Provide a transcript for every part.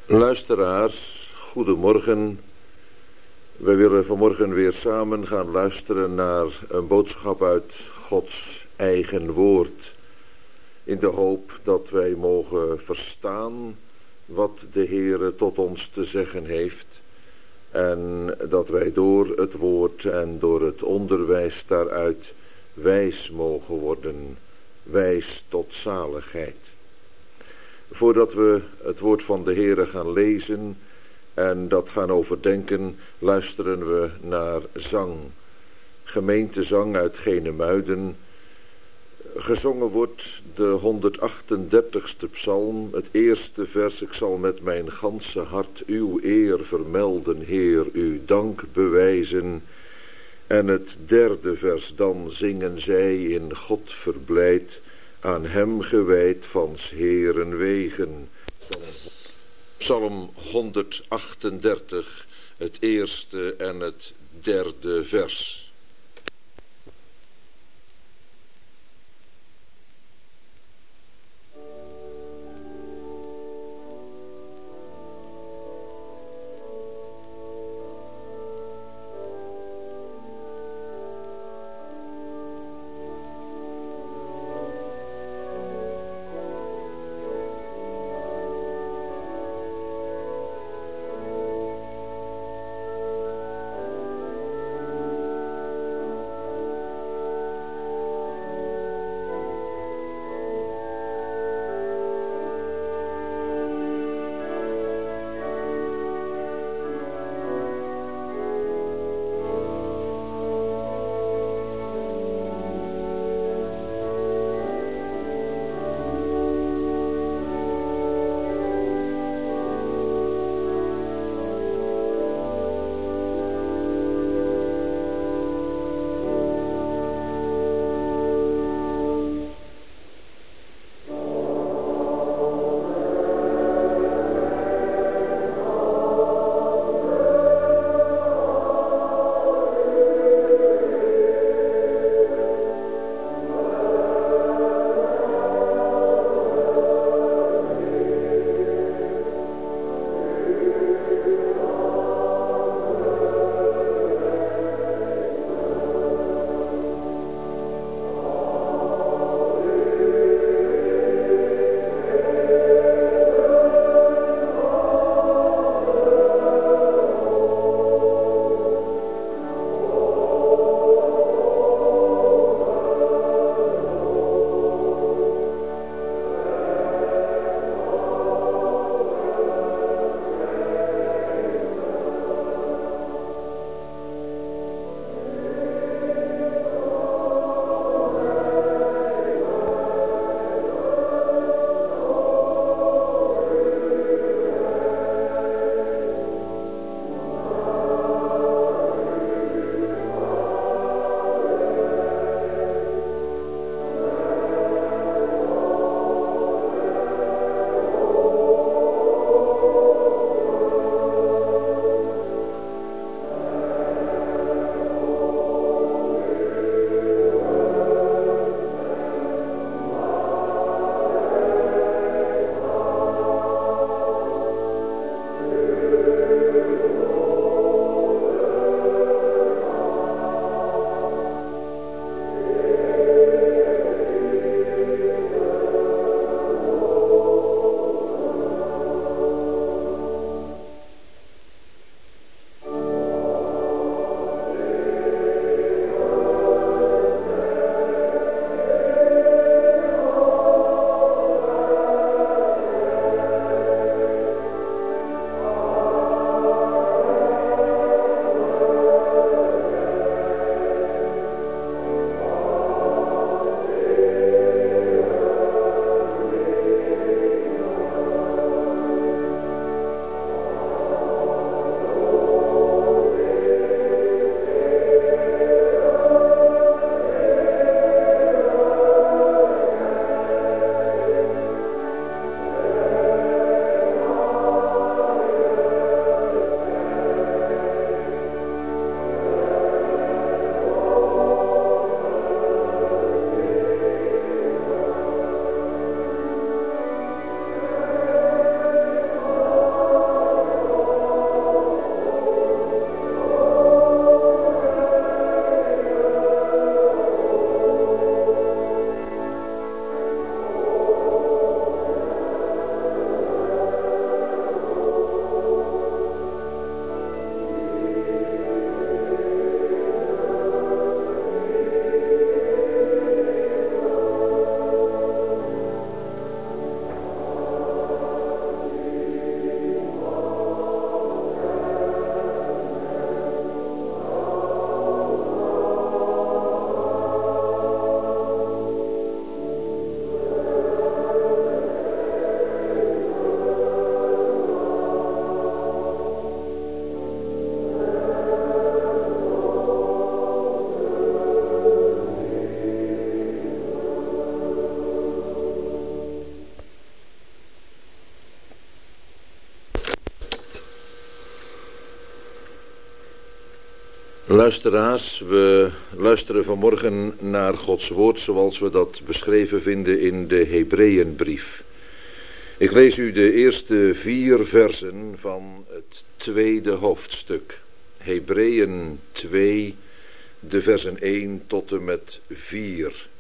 Luisteraars, goedemorgen. We willen vanmorgen weer samen gaan luisteren naar een boodschap uit Gods eigen woord. In de hoop dat wij mogen verstaan wat de Heere tot ons te zeggen heeft. En dat wij door het woord en door het onderwijs daaruit wijs mogen worden. Wijs tot zaligheid. Voordat we het woord van de Heere gaan lezen en dat gaan overdenken, luisteren we naar zang. Gemeentezang uit Genemuiden. Gezongen wordt de 138ste psalm, het eerste vers. Ik zal met mijn ganse hart uw eer vermelden, Heer, uw dank bewijzen. En het derde vers, dan zingen zij in God verblijd, aan hem gewijd van 's Heeren wegen. Psalm 138, het eerste en het derde vers. Luisteraars, we luisteren vanmorgen naar Gods woord zoals we dat beschreven vinden in de Hebreeënbrief. Ik lees u de eerste 4 versen van het 2e hoofdstuk. Hebreeën 2, de versen 1 tot en met 4.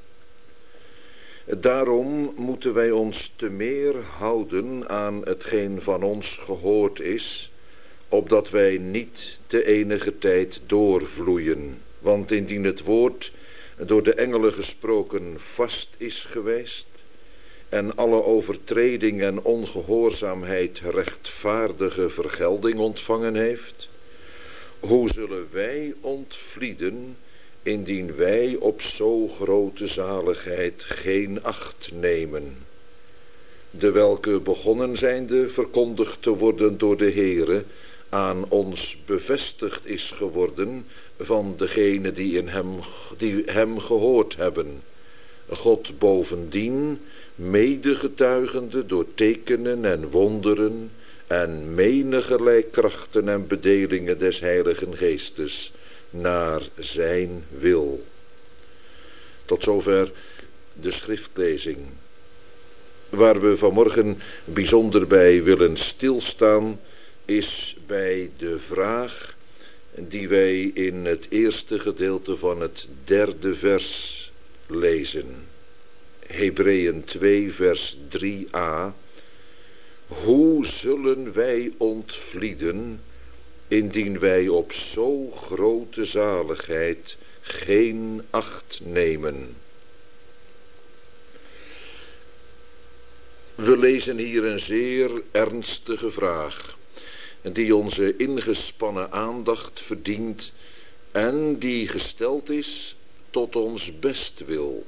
Daarom moeten wij ons te meer houden aan hetgeen van ons gehoord is, opdat wij niet te enige tijd doorvloeien. Want indien het woord door de engelen gesproken vast is geweest, en alle overtreding en ongehoorzaamheid rechtvaardige vergelding ontvangen heeft, hoe zullen wij ontvlieden, indien wij op zo grote zaligheid geen acht nemen, de welke begonnen zijnde verkondigd te worden door de Heere, aan ons bevestigd is geworden van degenen die hem gehoord hebben. God bovendien medegetuigende door tekenen en wonderen en menigerlei krachten en bedelingen des Heiligen Geestes naar zijn wil. Tot zover de schriftlezing, waar we vanmorgen bijzonder bij willen stilstaan, is bij de vraag die wij in het eerste gedeelte van het 3e vers lezen. Hebreeën 2 vers 3a. Hoe zullen wij ontvlieden, indien wij op zo grote zaligheid geen acht nemen? We lezen hier een zeer ernstige vraag, die onze ingespannen aandacht verdient en die gesteld is tot ons bestwil.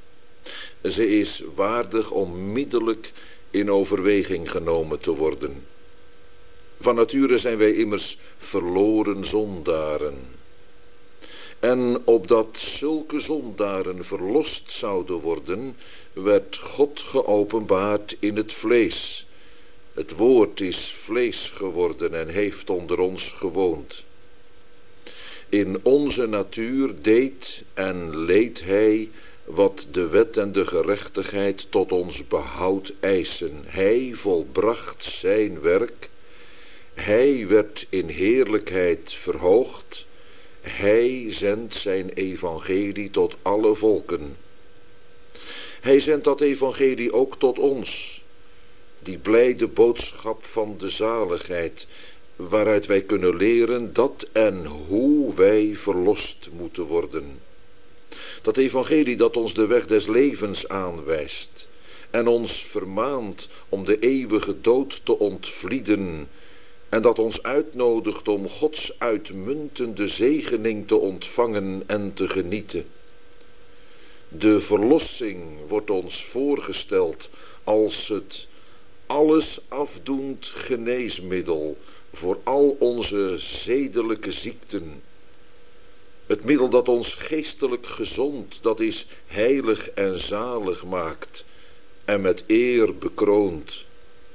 Ze is waardig onmiddellijk in overweging genomen te worden. Van nature zijn wij immers verloren zondaren. En opdat zulke zondaren verlost zouden worden, werd God geopenbaard in het vlees. Het woord is vlees geworden en heeft onder ons gewoond. In onze natuur deed en leed hij wat de wet en de gerechtigheid tot ons behoud eisen. Hij volbracht zijn werk. Hij werd in heerlijkheid verhoogd. Hij zendt zijn evangelie tot alle volken. Hij zendt dat evangelie ook tot ons, die blijde boodschap van de zaligheid, waaruit wij kunnen leren dat en hoe wij verlost moeten worden. Dat evangelie dat ons de weg des levens aanwijst en ons vermaant om de eeuwige dood te ontvlieden en dat ons uitnodigt om Gods uitmuntende zegening te ontvangen en te genieten. De verlossing wordt ons voorgesteld als het alles afdoend geneesmiddel voor al onze zedelijke ziekten. Het middel dat ons geestelijk gezond, dat is heilig en zalig maakt en met eer bekroont.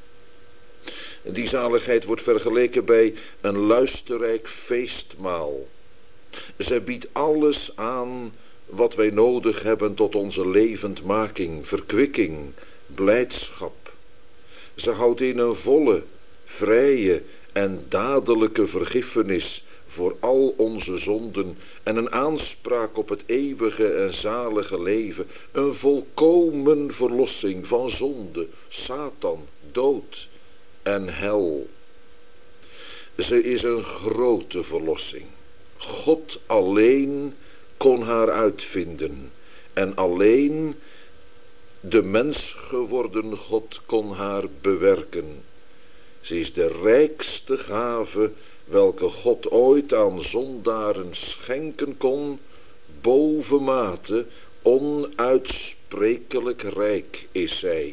Die zaligheid wordt vergeleken bij een luisterrijk feestmaal. Zij biedt alles aan wat wij nodig hebben tot onze levendmaking, verkwikking, blijdschap. Ze houdt in een volle, vrije en dadelijke vergiffenis voor al onze zonden en een aanspraak op het eeuwige en zalige leven, een volkomen verlossing van zonde, Satan, dood en hel. Ze is een grote verlossing. God alleen kon haar uitvinden en alleen de mens geworden God kon haar bewerken. Ze is de rijkste gave welke God ooit aan zondaren schenken kon, bovenmate onuitsprekelijk rijk is zij.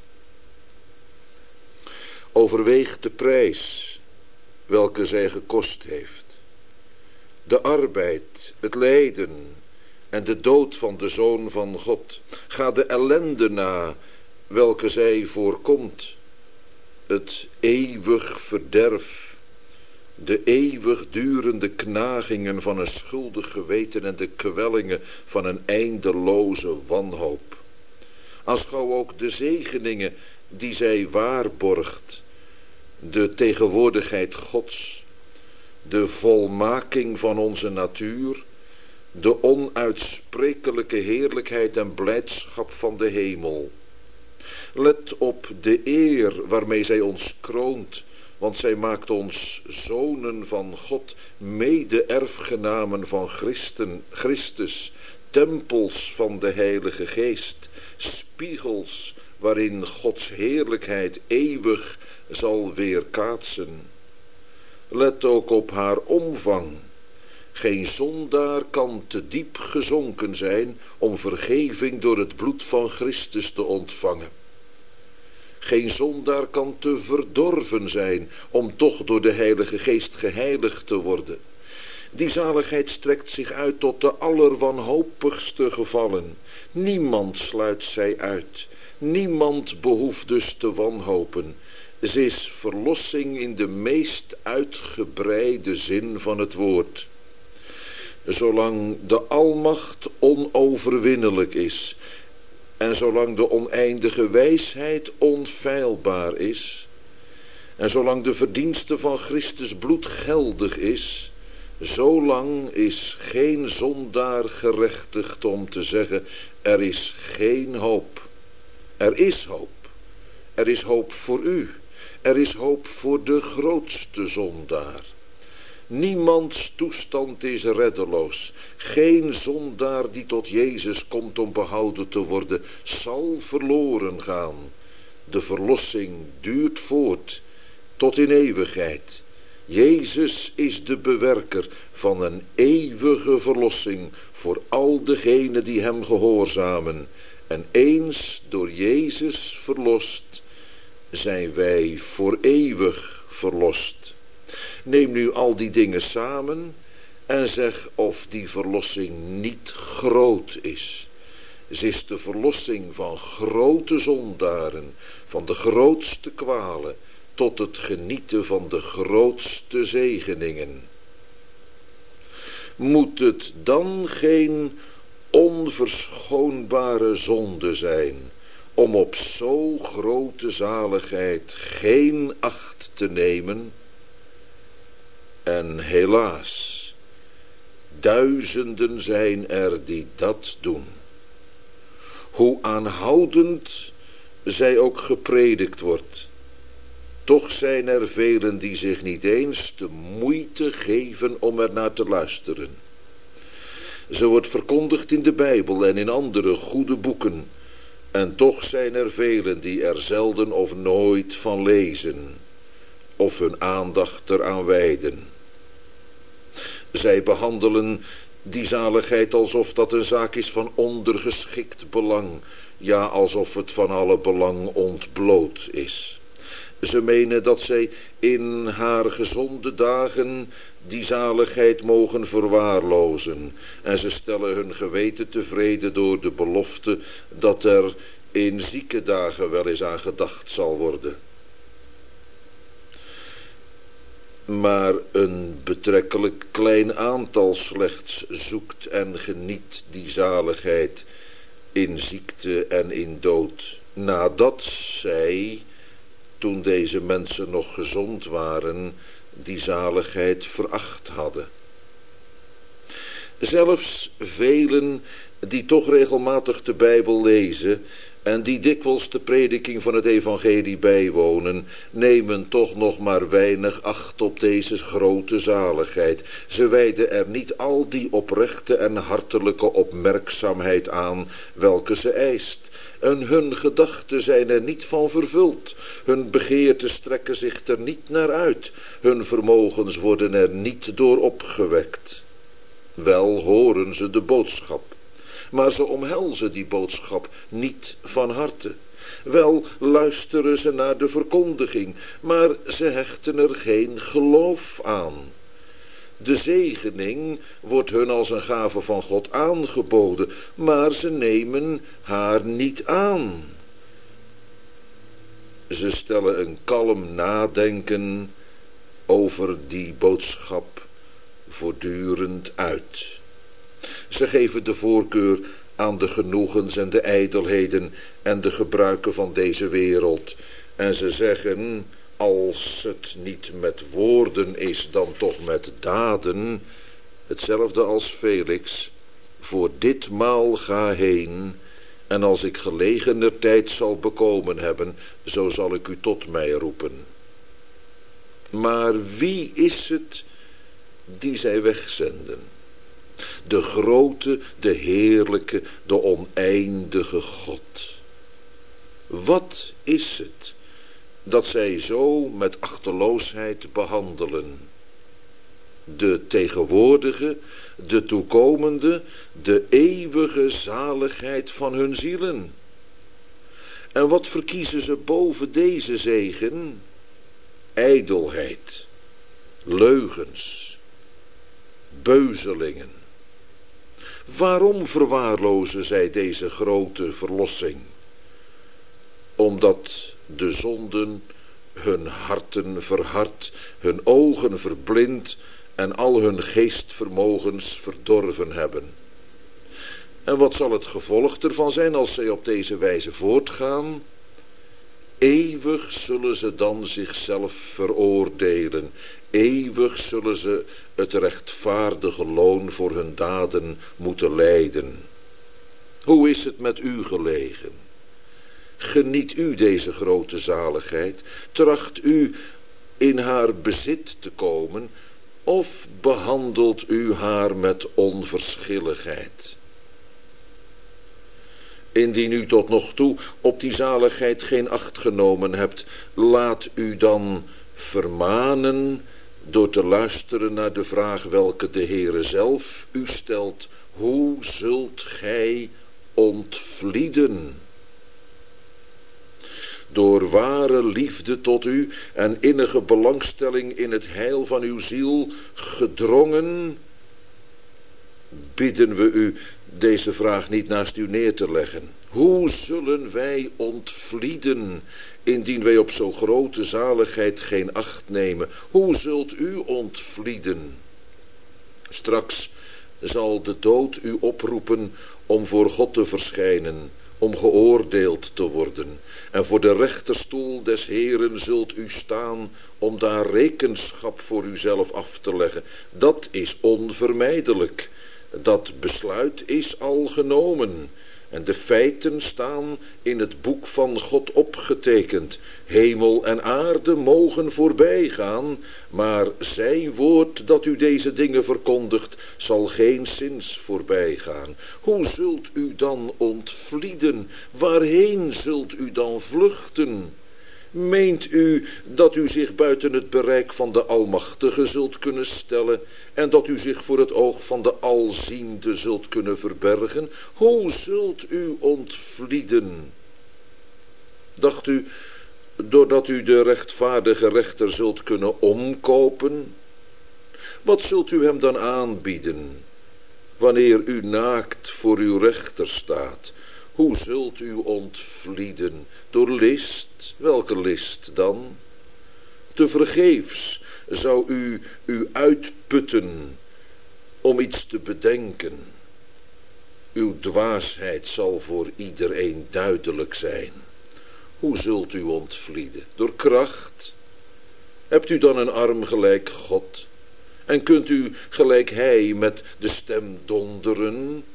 Overweeg de prijs welke zij gekost heeft. De arbeid, het lijden en de dood van de Zoon van God. Ga de ellende na welke zij voorkomt. Het eeuwig verderf de eeuwigdurende knagingen van een schuldig geweten en de kwellingen van een eindeloze wanhoop. Aanschouw ook de zegeningen die zij waarborgt, de tegenwoordigheid Gods, de volmaking van onze natuur, de onuitsprekelijke heerlijkheid en blijdschap van de hemel. Let op de eer waarmee zij ons kroont, want zij maakt ons zonen van God, mede-erfgenamen van Christus, tempels van de Heilige Geest, spiegels waarin Gods heerlijkheid eeuwig zal weerkaatsen. Let ook op haar omvang. Geen zondaar kan te diep gezonken zijn om vergeving door het bloed van Christus te ontvangen. Geen zondaar kan te verdorven zijn om toch door de Heilige Geest geheiligd te worden. Die zaligheid strekt zich uit tot de allerwanhopigste gevallen. Niemand sluit zij uit. Niemand behoeft dus te wanhopen. Ze is verlossing in de meest uitgebreide zin van het woord. Zolang de almacht onoverwinnelijk is en zolang de oneindige wijsheid onfeilbaar is en zolang de verdienste van Christus bloed geldig is, zolang is geen zondaar gerechtigd om te zeggen: er is geen hoop. Er is hoop. Er is hoop voor u. Er is hoop voor de grootste zondaar. Niemands toestand is reddeloos. Geen zondaar die tot Jezus komt om behouden te worden, zal verloren gaan. De verlossing duurt voort tot in eeuwigheid. Jezus is de bewerker van een eeuwige verlossing voor al degenen die hem gehoorzamen. En eens door Jezus verlost, zijn wij voor eeuwig verlost. Neem nu al die dingen samen en zeg of die verlossing niet groot is. Ze is de verlossing van grote zondaren, van de grootste kwalen, tot het genieten van de grootste zegeningen. Moet het dan geen onverschoonbare zonde zijn om op zo grote zaligheid geen acht te nemen? En helaas, duizenden zijn er die dat doen. Hoe aanhoudend zij ook gepredikt wordt, toch zijn er velen die zich niet eens de moeite geven om er naar te luisteren. Ze wordt verkondigd in de Bijbel en in andere goede boeken, en toch zijn er velen die er zelden of nooit van lezen, of hun aandacht eraan wijden. Zij behandelen die zaligheid alsof dat een zaak is van ondergeschikt belang, ja, alsof het van alle belang ontbloot is. Ze menen dat zij in haar gezonde dagen die zaligheid mogen verwaarlozen. En ze stellen hun geweten tevreden door de belofte dat er in zieke dagen wel eens aan gedacht zal worden. Maar een betrekkelijk klein aantal slechts zoekt en geniet die zaligheid in ziekte en in dood, nadat zij, toen deze mensen nog gezond waren, die zaligheid veracht hadden. Zelfs velen die toch regelmatig de Bijbel lezen en die dikwijls de prediking van het evangelie bijwonen, nemen toch nog maar weinig acht op deze grote zaligheid. Ze wijden er niet al die oprechte en hartelijke opmerkzaamheid aan welke ze eist. En hun gedachten zijn er niet van vervuld. Hun begeerten strekken zich er niet naar uit. Hun vermogens worden er niet door opgewekt. Wel horen ze de boodschap, maar ze omhelzen die boodschap niet van harte. Wel luisteren ze naar de verkondiging, maar ze hechten er geen geloof aan. De zegening wordt hun als een gave van God aangeboden, maar ze nemen haar niet aan. Ze stellen een kalm nadenken over die boodschap voortdurend uit. Ze geven de voorkeur aan de genoegens en de ijdelheden en de gebruiken van deze wereld. En ze zeggen, als het niet met woorden is, dan toch met daden. Hetzelfde als Felix. Voor ditmaal ga heen. En als ik gelegener tijd zal bekomen hebben, zo zal ik u tot mij roepen. Maar wie is het die zij wegzenden? De grote, de heerlijke, de oneindige God. Wat is het dat zij zo met achteloosheid behandelen? De tegenwoordige, de toekomende, de eeuwige zaligheid van hun zielen. En wat verkiezen ze boven deze zegen? Ijdelheid, leugens, beuzelingen. Waarom verwaarlozen zij deze grote verlossing? Omdat de zonden hun harten verhard, hun ogen verblind en al hun geestvermogens verdorven hebben. En wat zal het gevolg ervan zijn als zij op deze wijze voortgaan? Eeuwig zullen ze dan zichzelf veroordelen. Eeuwig zullen ze het rechtvaardige loon voor hun daden moeten lijden. Hoe is het met u gelegen? Geniet u deze grote zaligheid? Tracht u in haar bezit te komen? Of behandelt u haar met onverschilligheid? Indien u tot nog toe op die zaligheid geen acht genomen hebt, laat u dan vermanen door te luisteren naar de vraag welke de Heere zelf u stelt. Hoe zult gij ontvlieden? Door ware liefde tot u en innige belangstelling in het heil van uw ziel gedrongen, bidden we u deze vraag niet naast u neer te leggen. Hoe zullen wij ontvlieden, indien wij op zo grote zaligheid geen acht nemen? Hoe zult u ontvlieden? Straks zal de dood u oproepen om voor God te verschijnen, om geoordeeld te worden. En voor de rechterstoel des Heeren zult u staan om daar rekenschap voor uzelf af te leggen. Dat is onvermijdelijk. Dat besluit is al genomen. En de feiten staan in het boek van God opgetekend. Hemel en aarde mogen voorbij gaan, maar zijn woord dat u deze dingen verkondigt, zal geenszins voorbij gaan. Hoe zult u dan ontvlieden? Waarheen zult u dan vluchten? Meent u dat u zich buiten het bereik van de Almachtige zult kunnen stellen en dat u zich voor het oog van de Alziende zult kunnen verbergen? Hoe zult u ontvlieden? Dacht u, doordat u de rechtvaardige rechter zult kunnen omkopen? Wat zult u hem dan aanbieden, wanneer u naakt voor uw rechter staat? Hoe zult u ontvlieden? Door list? Welke list dan? Tevergeefs zou u uitputten om iets te bedenken. Uw dwaasheid zal voor iedereen duidelijk zijn. Hoe zult u ontvlieden? Door kracht? Hebt u dan een arm gelijk God? En kunt u gelijk hij met de stem donderen?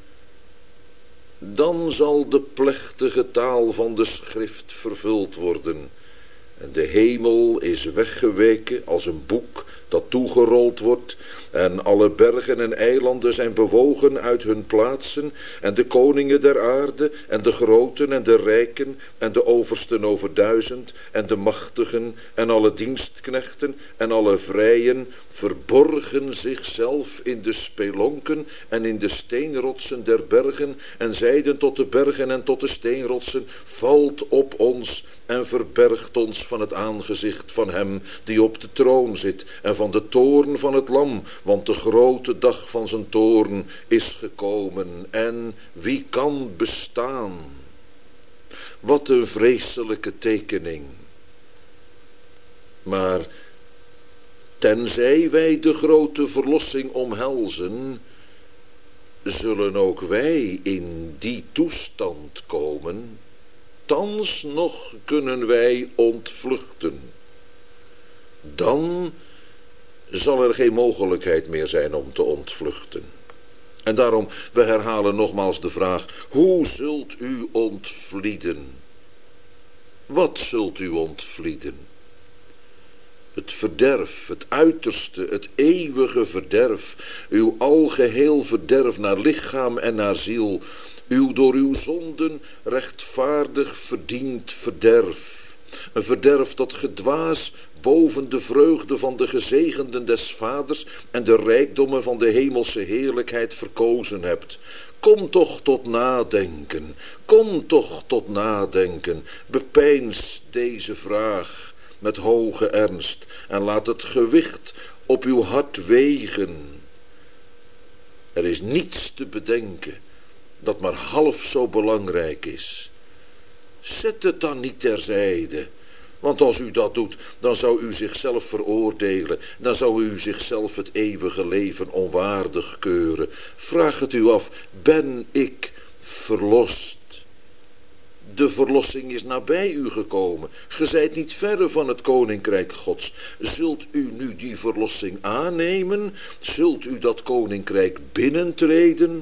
Dan zal de plechtige taal van de schrift vervuld worden. En de hemel is weggeweken als een boek dat toegerold wordt. En alle bergen en eilanden zijn bewogen uit hun plaatsen. En de koningen der aarde en de groten en de rijken en de oversten over 1000 en de machtigen en alle dienstknechten en alle vrijen verborgen zichzelf in de spelonken en in de steenrotsen der bergen en zeiden tot de bergen en tot de steenrotsen: valt op ons en verbergt ons van het aangezicht van hem die op de troon zit en van de toorn van het lam, want de grote dag van zijn toorn is gekomen en wie kan bestaan? Wat een vreselijke tekening. Maar tenzij wij de grote verlossing omhelzen, zullen ook wij in die toestand komen. Thans nog kunnen wij ontvluchten. Dan zal er geen mogelijkheid meer zijn om te ontvluchten. En daarom, we herhalen nogmaals de vraag: hoe zult u ontvlieden? Wat zult u ontvlieden? Het verderf, het uiterste, het eeuwige verderf, uw algeheel verderf naar lichaam en naar ziel, uw door uw zonden rechtvaardig verdiend verderf. Een verderf dat gedwaas boven de vreugde van de gezegenden des vaders en de rijkdommen van de hemelse heerlijkheid verkozen hebt. Kom toch tot nadenken, kom toch tot nadenken, bepeins deze vraag met hoge ernst en laat het gewicht op uw hart wegen. Er is niets te bedenken dat maar half zo belangrijk is. Zet het dan niet terzijde, want als u dat doet, dan zou u zichzelf veroordelen, dan zou u zichzelf het eeuwige leven onwaardig keuren. Vraag het u af, ben ik verlost? De verlossing is nabij u gekomen. Ge zijt niet verre van het koninkrijk Gods. Zult u nu die verlossing aannemen? Zult u dat koninkrijk binnentreden?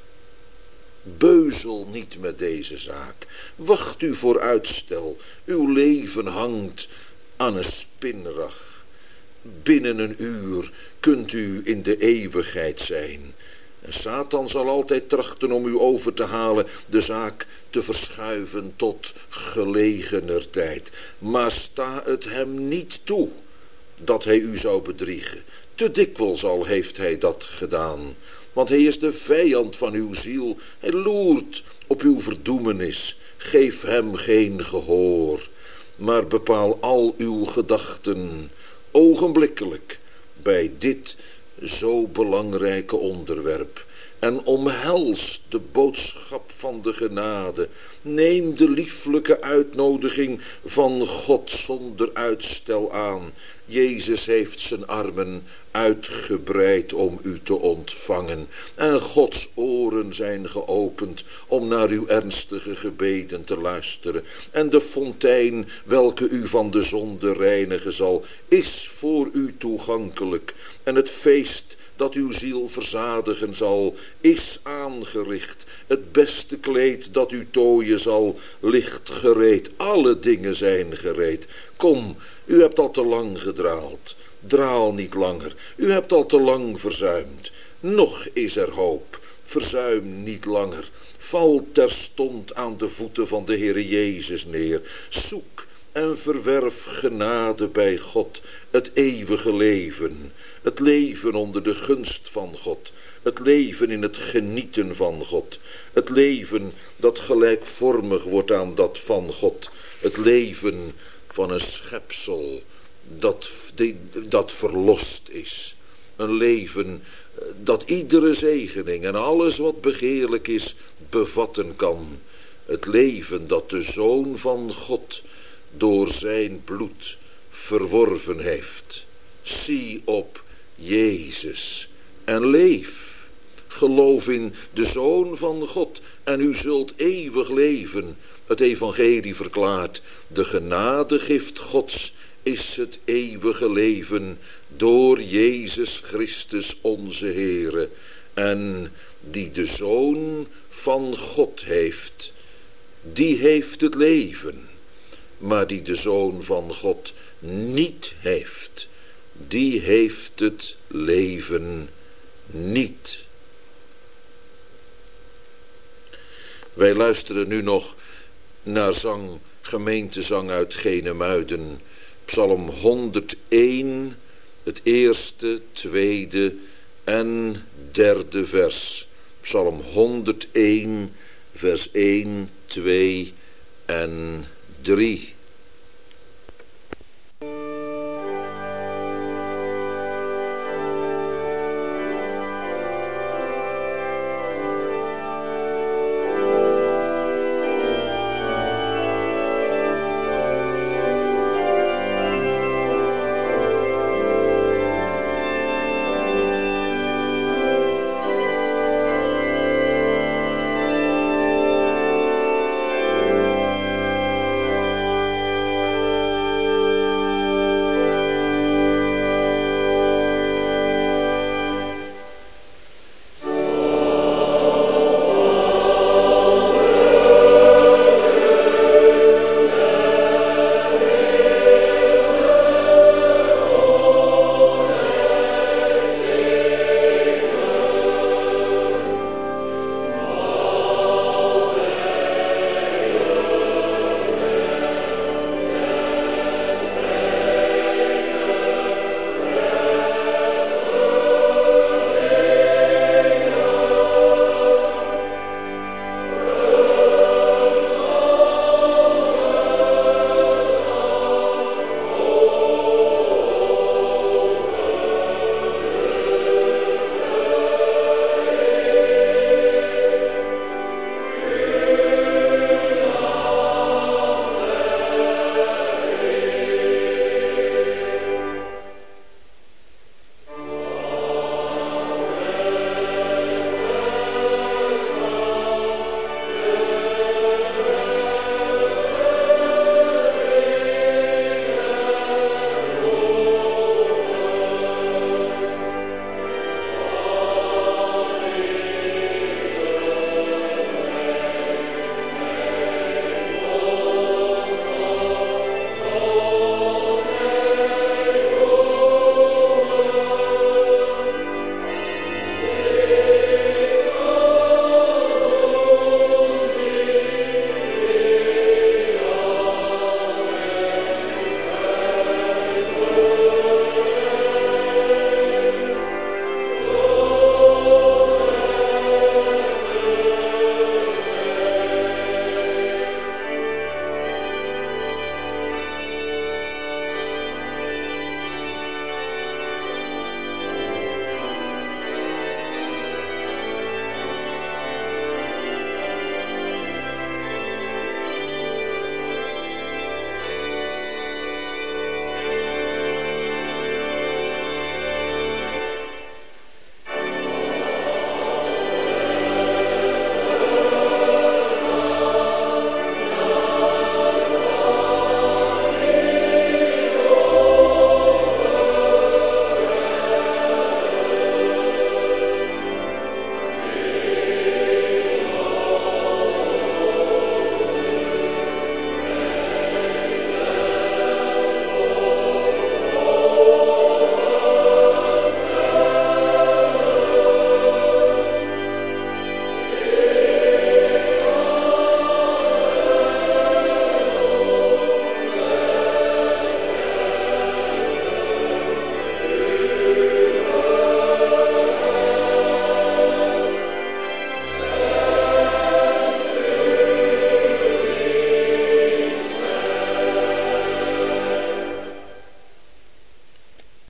Beuzel niet met deze zaak. Wacht u voor uitstel. Uw leven hangt aan een spinrag. Binnen een uur kunt u in de eeuwigheid zijn. En Satan zal altijd trachten om u over te halen, de zaak te verschuiven tot gelegener tijd. Maar sta het hem niet toe dat hij u zou bedriegen. Te dikwijls al heeft hij dat gedaan. Want hij is de vijand van uw ziel. Hij loert op uw verdoemenis. Geef hem geen gehoor. Maar bepaal al uw gedachten ogenblikkelijk bij dit zo belangrijke onderwerp. En omhels de boodschap van de genade. Neem de lieflijke uitnodiging van God zonder uitstel aan. Jezus heeft zijn armen uitgebreid om u te ontvangen. En Gods oren zijn geopend om naar uw ernstige gebeden te luisteren. En de fontein, welke u van de zonde reinigen zal, is voor u toegankelijk. En het feest dat uw ziel verzadigen zal, is aangericht. Het beste kleed dat u tooien zal, ligt gereed. Alle dingen zijn gereed. Kom, u hebt al te lang gedraald. Draal niet langer. U hebt al te lang verzuimd. Nog is er hoop. Verzuim niet langer. Val terstond aan de voeten van de Heere Jezus neer. Zoek en verwerf genade bij God, het eeuwige leven. Het leven onder de gunst van God. Het leven in het genieten van God. Het leven dat gelijkvormig wordt aan dat van God. Het leven van een schepsel dat verlost is. Een leven dat iedere zegening en alles wat begeerlijk is bevatten kan. Het leven dat de Zoon van God door zijn bloed verworven heeft. Zie op Jezus en leef. Geloof in de Zoon van God en u zult eeuwig leven. Het evangelie verklaart, de genadegift Gods is het eeuwige leven door Jezus Christus onze Heere. En die de Zoon van God heeft, die heeft het leven. Maar die de Zoon van God niet heeft, die heeft het leven niet. Wij luisteren nu nog naar gemeentezang uit Genemuiden. Psalm 101, het eerste, tweede en derde vers. Psalm 101, vers 1, 2 en 3.